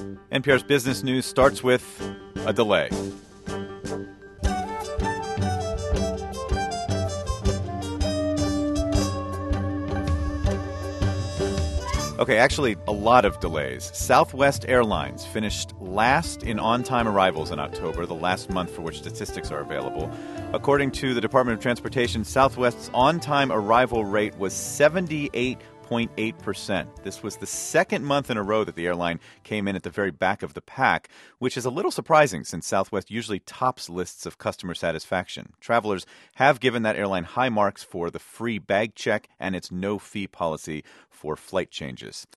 NPR's business news starts with a delay. Okay, actually, a lot of delays. Southwest Airlines finished last in on-time arrivals in October, the last month for which statistics are available. According to the Department of Transportation, Southwest's on-time arrival rate was 78.8%. This was the second month in a row that the airline came in at the very back of the pack, which is a little surprising since Southwest usually tops lists of customer satisfaction. Travelers have given that airline high marks for the free bag check and its no-fee policy for flight changes.